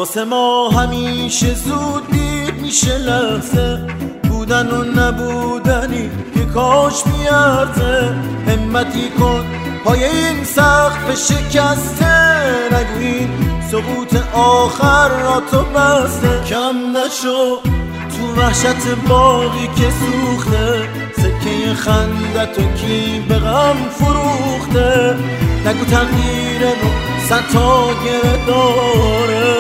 واسه ما همیشه زود دیر میشه لحظه، بودن و نبودنی که کاش میارزه. همتی کن پای این سقف شکسته، نگو این سقوط آخر را تو بسته. کم نشو تو وحشت باقی که سوخته، سکه خندتو کی به غم فروخته. نگو تغییر رو ستا گره داره،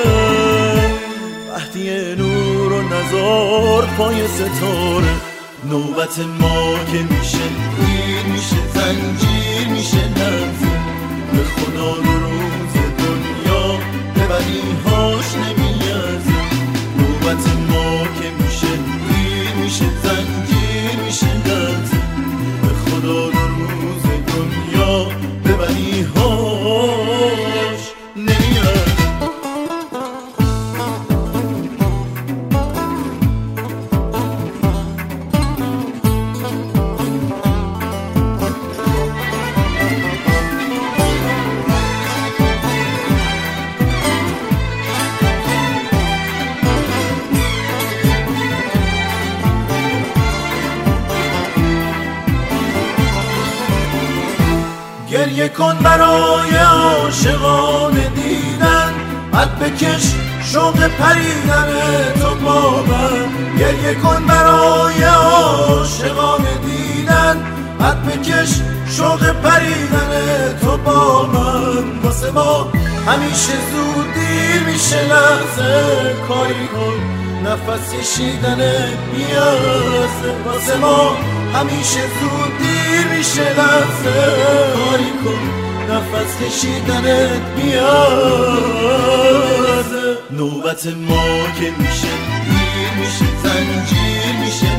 وحدی نور و نزار پای ستاره. نوبت ما که میشه دیر میشه زنجیر میشه لحظه، به خدا دو روز دنیا ببریهاش نمیارزه. نوبت ما که میشه دیر میشه زنجیر میشه لحظه، به خدا دو روز دنیا ببریهاش نمیارزه. گریه کن برای عاشقان دیدن، حد بکش شوق پریدن تو با من. گریه کن برای عاشقان دیدن، حد بکش شوق پریدن تو با من. واسه ما همیشه زود دیر میشه لحظه، کاری کن نفس کشیدن میارزه. واسه ما همیشه زود دیر میشه لحظه، کاری کن نفس کشیدنت میارزه. نوبت ما که میشه دیر میشه زنجیر میشه